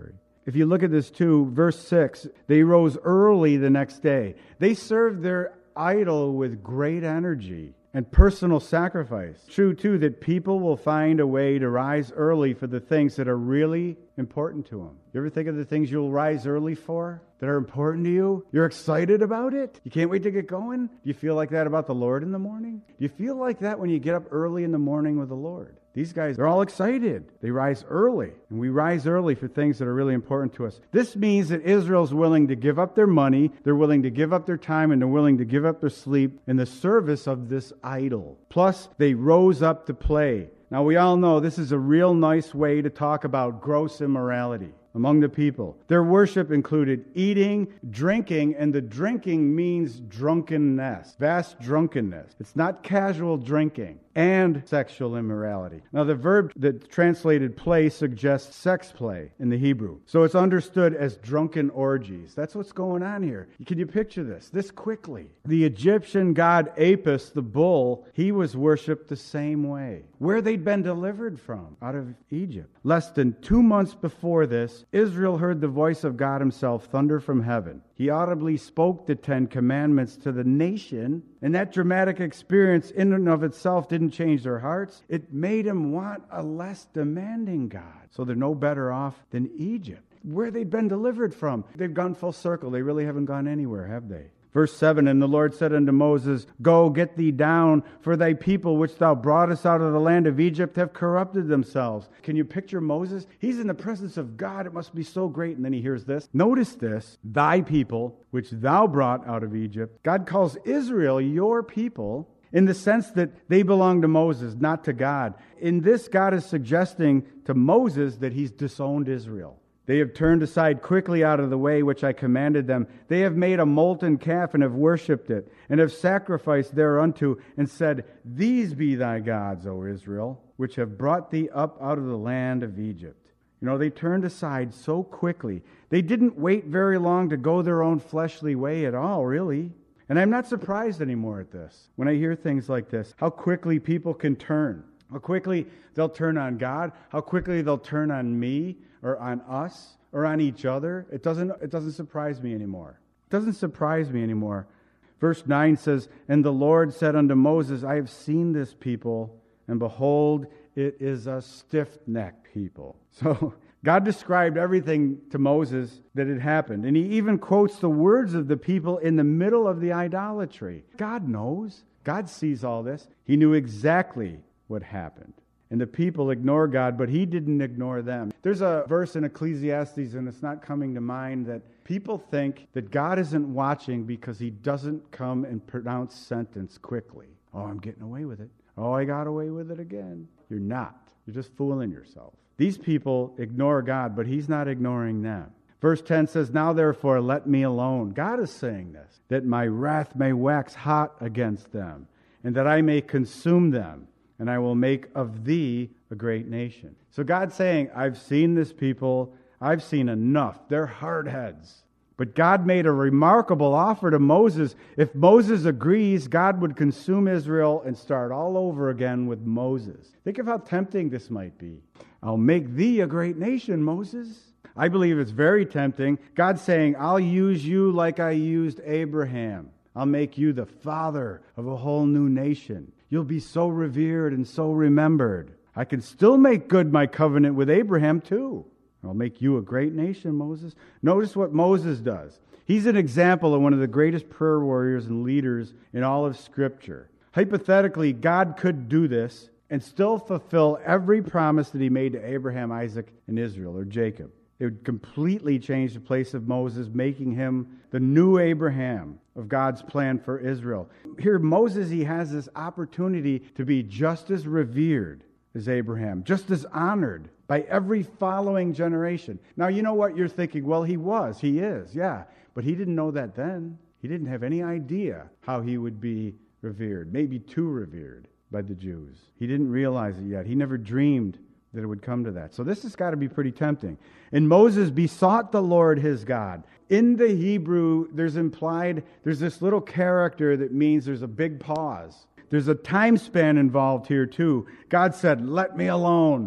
If you look at this too, verse six, they rose early the next day. They served their idol with great energy and personal sacrifice. True, too, that people will find a way to rise early for the things that are really important to them. You ever think of the things you'll rise early for that are important to you? You're excited about it? You can't wait to get going? Do you feel like that about the Lord in the morning? Do you feel like that when you get up early in the morning with the Lord? These guys, they're all excited. They rise early, and we rise early for things that are really important to us. This means that Israel's willing to give up their money, they're willing to give up their time, and they're willing to give up their sleep in the service of this idol. Plus, they rose up to play. Now, we all know this is a real nice way to talk about gross immorality among the people. Their worship included eating, drinking, and the drinking means drunkenness, vast drunkenness. It's not casual drinking, and sexual immorality. Now, the verb that translated play suggests sex play in the Hebrew. So it's understood as drunken orgies. That's what's going on here. Can you picture this? This quickly. The Egyptian god Apis, the bull, he was worshipped the same way. Where they'd been delivered from, out of Egypt. Less than two months before this, Israel heard the voice of God himself thunder from heaven. He audibly spoke the Ten Commandments to the nation, and that dramatic experience in and of itself didn't change their hearts. It made them want a less demanding God. So they're no better off than Egypt, where they'd been delivered from. They've gone full circle. They really haven't gone anywhere, have they? Verse seven, and the Lord said unto Moses, Go, get thee down, for thy people which thou broughtest out of the land of Egypt have corrupted themselves. Can you picture Moses? He's in the presence of God. It must be so great. And then he hears this. Notice this, thy people which thou brought out of Egypt. God calls Israel your people in the sense that they belong to Moses, not to God. In this, God is suggesting to Moses that he's disowned Israel. They have turned aside quickly out of the way which I commanded them. They have made a molten calf and have worshipped it, and have sacrificed thereunto, and said, These be thy gods, O Israel, which have brought thee up out of the land of Egypt. You know, they turned aside so quickly. They didn't wait very long to go their own fleshly way at all, really. And I'm not surprised anymore at this. When I hear things like this, how quickly people can turn. How quickly they'll turn on God. How quickly they'll turn on me, or on us, or on each other. It doesn't, it doesn't surprise me anymore. It doesn't surprise me anymore. Verse nine says, And the Lord said unto Moses, I have seen this people, and behold, it is a stiff-necked people. So God described everything to Moses that had happened. And he even quotes the words of the people in the middle of the idolatry. God knows. God sees all this. He knew exactly what happened. And the people ignore God, but he didn't ignore them. There's a verse in Ecclesiastes, and it's not coming to mind, that people think that God isn't watching because he doesn't come and pronounce sentence quickly. Oh, I'm getting away with it. Oh, I got away with it again. You're not. You're just fooling yourself. These people ignore God, but he's not ignoring them. Verse ten says, Now therefore let me alone. God is saying this, that my wrath may wax hot against them, and that I may consume them. And I will make of thee a great nation. So God's saying, I've seen this people. I've seen enough. They're hardheads. But God made a remarkable offer to Moses. If Moses agrees, God would consume Israel and start all over again with Moses. Think of how tempting this might be. I'll make thee a great nation, Moses. I believe it's very tempting. God's saying, I'll use you like I used Abraham. I'll make you the father of a whole new nation. You'll be so revered and so remembered. I can still make good my covenant with Abraham too. I'll make you a great nation, Moses. Notice what Moses does. He's an example of one of the greatest prayer warriors and leaders in all of Scripture. Hypothetically, God could do this and still fulfill every promise that he made to Abraham, Isaac, and Israel, or Jacob. It would completely change the place of Moses, making him the new Abraham of God's plan for Israel. Here, Moses, he has this opportunity to be just as revered as Abraham, just as honored by every following generation. Now, you know what you're thinking? Well, he was, he is, yeah. But he didn't know that then. He didn't have any idea how he would be revered, maybe too revered by the Jews. He didn't realize it yet. He never dreamed that it would come to that. So this has got to be pretty tempting. And Moses besought the Lord his God. In the Hebrew, there's implied, there's this little character that means there's a big pause. There's a time span involved here too. God said, let me alone.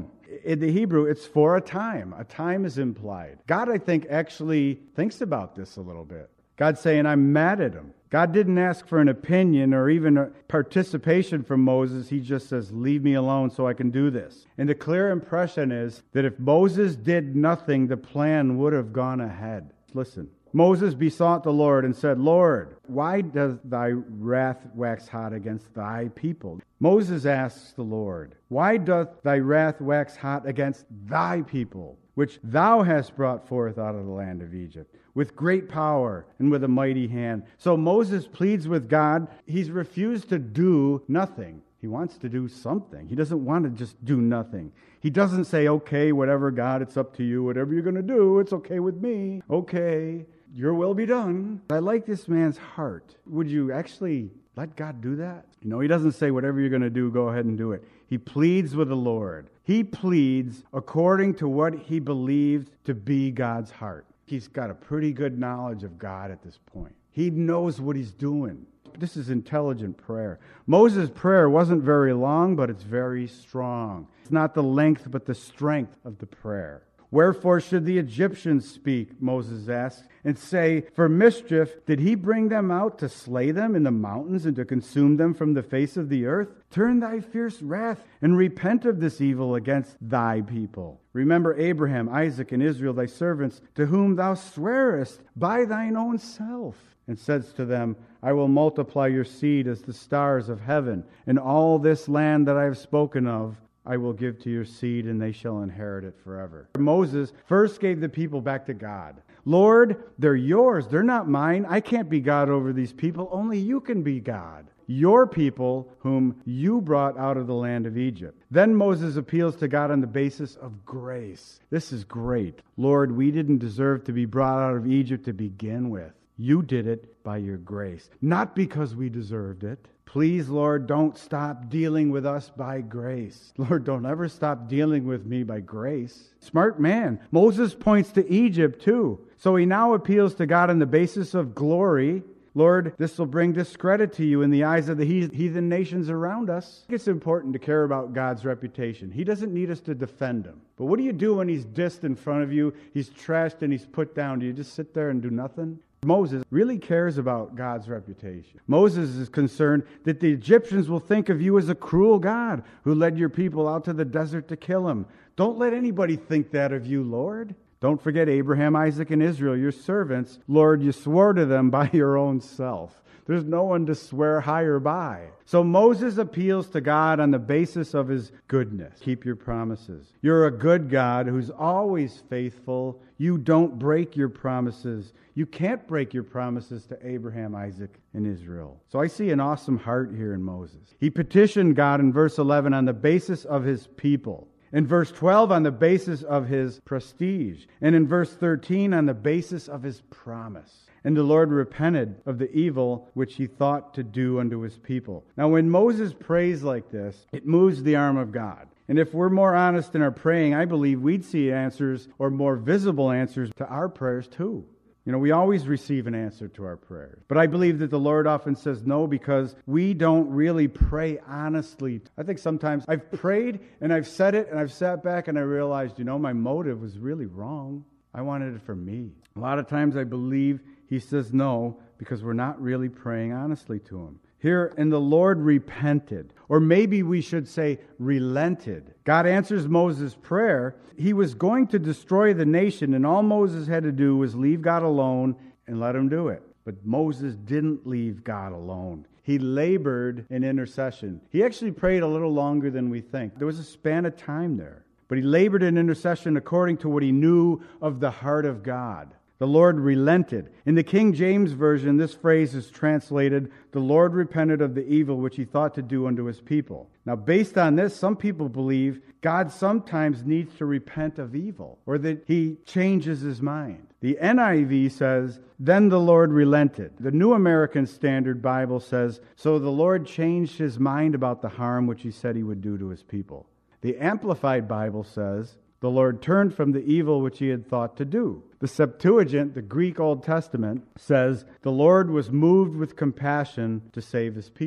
In the Hebrew, it's for a time. A time is implied. God, I think, actually thinks about this a little bit. God's saying, I'm mad at him. God didn't ask for an opinion or even a participation from Moses. He just says, leave me alone so I can do this. And the clear impression is that if Moses did nothing, the plan would have gone ahead. Listen. Moses besought the Lord and said, Lord, why does thy wrath wax hot against thy people? Moses asks the Lord, why doth thy wrath wax hot against thy people, which thou hast brought forth out of the land of Egypt, with great power and with a mighty hand? So Moses pleads with God. He's refused to do nothing. He wants to do something. He doesn't want to just do nothing. He doesn't say, okay, whatever, God, it's up to you. Whatever you're going to do, it's okay with me. Okay. Your will be done. I like this man's heart. Would you actually let God do that? You know, he doesn't say, whatever you're going to do, go ahead and do it. He pleads with the Lord. He pleads according to what he believed to be God's heart. He's got a pretty good knowledge of God at this point. He knows what he's doing. This is intelligent prayer. Moses' prayer wasn't very long, but it's very strong. It's not the length, but the strength of the prayer. Wherefore should the Egyptians speak, Moses asks, and say, for mischief did he bring them out to slay them in the mountains and to consume them from the face of the earth? Turn thy fierce wrath and repent of this evil against thy people. Remember Abraham, Isaac, and Israel, thy servants, to whom thou swearest by thine own self, and saidst to them, I will multiply your seed as the stars of heaven, and all this land that I have spoken of I will give to your seed, and they shall inherit it forever. Moses first gave the people back to God. Lord, they're yours. They're not mine. I can't be God over these people. Only you can be God. Your people whom you brought out of the land of Egypt. Then Moses appeals to God on the basis of grace. This is great. Lord, we didn't deserve to be brought out of Egypt to begin with. You did it by your grace, not because we deserved it. Please, Lord, don't stop dealing with us by grace. Lord, don't ever stop dealing with me by grace. Smart man. Moses points to Egypt too. So he now appeals to God on the basis of glory. Lord, this will bring discredit to you in the eyes of the heathen nations around us. It's important to care about God's reputation. He doesn't need us to defend him. But what do you do when he's dissed in front of you, he's trashed and he's put down? Do you just sit there and do nothing? Moses really cares about God's reputation. Moses is concerned that the Egyptians will think of you as a cruel God who led your people out to the desert to kill him. Don't let anybody think that of you, Lord. Don't forget Abraham, Isaac, and Israel, your servants. Lord, you swore to them by your own self. There's no one to swear higher by. So Moses appeals to God on the basis of his goodness. Keep your promises. You're a good God who's always faithful. You don't break your promises. You can't break your promises to Abraham, Isaac, and Israel. So I see an awesome heart here in Moses. He petitioned God in verse eleven on the basis of his people. In verse twelve, on the basis of his prestige. And in verse thirteen, on the basis of his promise. And the Lord repented of the evil which he thought to do unto his people. Now, when Moses prays like this, it moves the arm of God. And if we're more honest in our praying, I believe we'd see answers or more visible answers to our prayers too. You know, we always receive an answer to our prayers. But I believe that the Lord often says no because we don't really pray honestly. I think sometimes I've prayed and I've said it and I've sat back and I realized, you know, my motive was really wrong. I wanted it for me. A lot of times I believe he says no because we're not really praying honestly to him. Here, and the Lord repented, or maybe we should say relented. God answers Moses' prayer. He was going to destroy the nation, and all Moses had to do was leave God alone and let him do it. But Moses didn't leave God alone. He labored in intercession. He actually prayed a little longer than we think. There was a span of time there. But he labored in intercession according to what he knew of the heart of God. The Lord relented. In the King James Version, this phrase is translated, the Lord repented of the evil which he thought to do unto his people. Now, based on this, some people believe God sometimes needs to repent of evil, or that he changes his mind. The N I V says, then the Lord relented. The New American Standard Bible says, so the Lord changed his mind about the harm which he said he would do to his people. The Amplified Bible says, the Lord turned from the evil which he had thought to do. The Septuagint, the Greek Old Testament, says, the Lord was moved with compassion to save his people.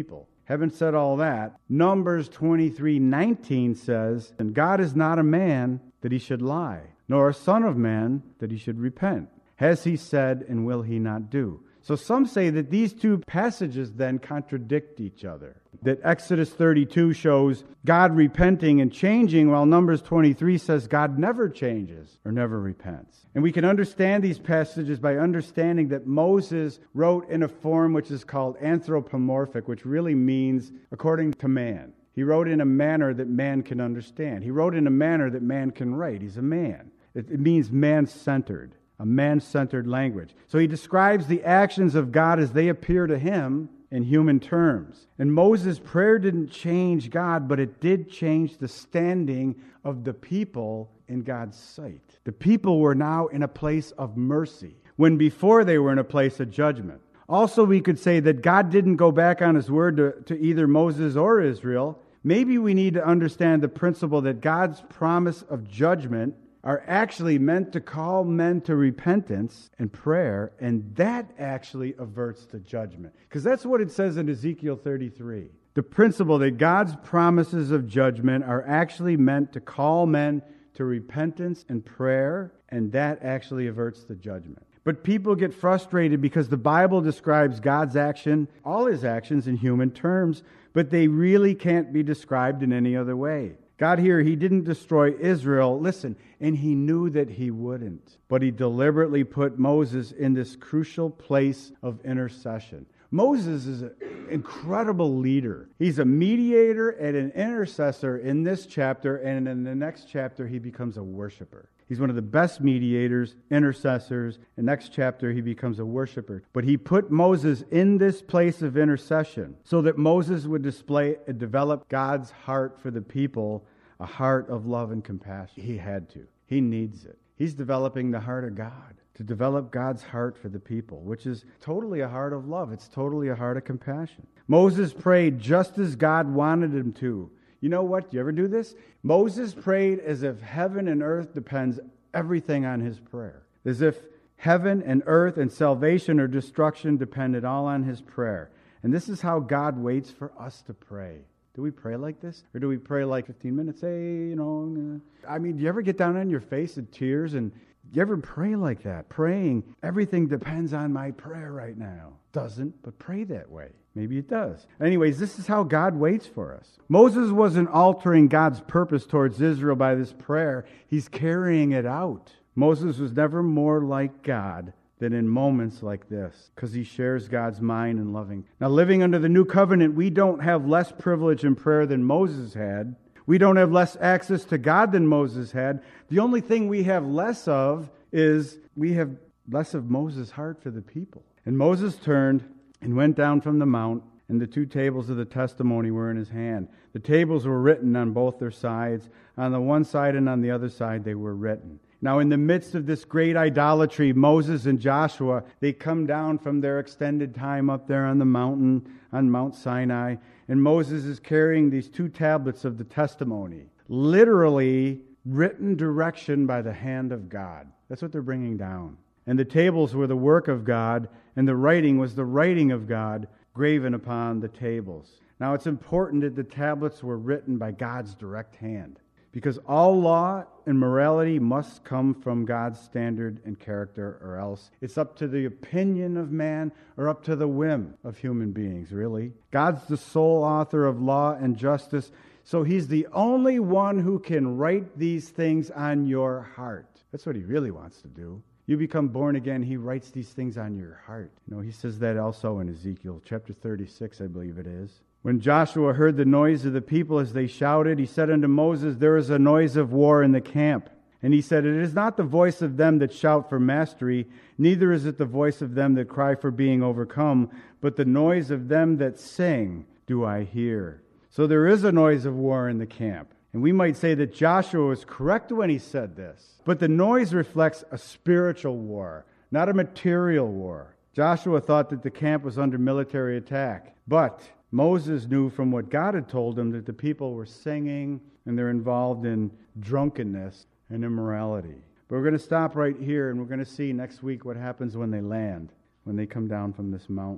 Having said all that, Numbers twenty-three nineteen says, "And God is not a man that he should lie, nor a son of man that he should repent. Has he said, and will he not do?" So some say that these two passages then contradict each other. That Exodus thirty-two shows God repenting and changing, while Numbers twenty-three says God never changes or never repents. And we can understand these passages by understanding that Moses wrote in a form which is called anthropomorphic, which really means according to man. He wrote in a manner that man can understand. He wrote in a manner that man can write. He's a man. It, it means man-centered. A man-centered language. So he describes the actions of God as they appear to him in human terms. And Moses' prayer didn't change God, but it did change the standing of the people in God's sight. The people were now in a place of mercy, when before they were in a place of judgment. Also, we could say that God didn't go back on his word to, to either Moses or Israel. Maybe we need to understand the principle that God's promise of judgment are actually meant to call men to repentance and prayer, and that actually averts the judgment. Because that's what it says in Ezekiel thirty-three. The principle that God's promises of judgment are actually meant to call men to repentance and prayer, and that actually averts the judgment. But people get frustrated because the Bible describes God's action, all his actions, in human terms, but they really can't be described in any other way. God here, he didn't destroy Israel, listen, and he knew that he wouldn't. But he deliberately put Moses in this crucial place of intercession. Moses is an incredible leader. He's a mediator and an intercessor in this chapter, and in the next chapter, he becomes a worshiper. He's one of the best mediators, intercessors. In the next chapter, he becomes a worshiper. But he put Moses in this place of intercession so that Moses would display and develop God's heart for the people, a heart of love and compassion. He had to. He needs it. He's developing the heart of God, to develop God's heart for the people, which is totally a heart of love. It's totally a heart of compassion. Moses prayed just as God wanted him to. You know what? Do you ever do this? Moses prayed as if heaven and earth depends everything on his prayer. As if heaven and earth and salvation or destruction depended all on his prayer. And this is how God waits for us to pray. Do we pray like this? Or do we pray like fifteen minutes? Hey, you know, I mean, do you ever get down on your face in tears and do you ever pray like that? Praying, everything depends on my prayer right now. Doesn't, but pray that way. Maybe it does. Anyways, this is how God waits for us. Moses wasn't altering God's purpose towards Israel by this prayer. He's carrying it out. Moses was never more like God than in moments like this, because he shares God's mind and loving. Now, living under the new covenant, we don't have less privilege in prayer than Moses had. We don't have less access to God than Moses had. The only thing we have less of is we have less of Moses' heart for the people. And Moses turned and went down from the mount, and the two tables of the testimony were in his hand. The tables were written on both their sides. On the one side and on the other side they were written. Now, in the midst of this great idolatry, Moses and Joshua, they come down from their extended time up there on the mountain, on Mount Sinai, and Moses is carrying these two tablets of the testimony, literally written direction by the hand of God. That's what they're bringing down. And the tables were the work of God, and the writing was the writing of God graven upon the tables. Now, it's important that the tablets were written by God's direct hand, because all law and morality must come from God's standard and character, or else it's up to the opinion of man or up to the whim of human beings, really. God's the sole author of law and justice, so he's the only one who can write these things on your heart. That's what he really wants to do. You become born again, he writes these things on your heart. You know, he says that also in Ezekiel chapter thirty-six, I believe it is. When Joshua heard the noise of the people as they shouted, he said unto Moses, there is a noise of war in the camp. And he said, it is not the voice of them that shout for mastery, neither is it the voice of them that cry for being overcome, but the noise of them that sing do I hear. So there is a noise of war in the camp. And we might say that Joshua was correct when he said this. But the noise reflects a spiritual war, not a material war. Joshua thought that the camp was under military attack. But Moses knew from what God had told him that the people were singing and they're involved in drunkenness and immorality. But we're going to stop right here and we're going to see next week what happens when they land, when they come down from this mountain.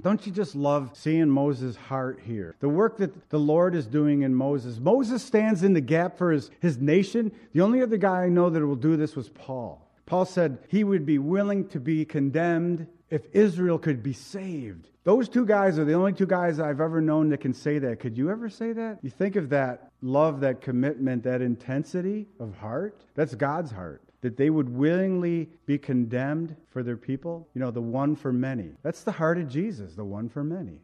Don't you just love seeing Moses' heart here? The work that the Lord is doing in Moses. Moses stands in the gap for his, his nation. The only other guy I know that will do this was Paul. Paul said he would be willing to be condemned if Israel could be saved. Those two guys are the only two guys I've ever known that can say that. Could you ever say that? You think of that love, that commitment, that intensity of heart? That's God's heart. That they would willingly be condemned for their people. You know, the one for many. That's the heart of Jesus, the one for many.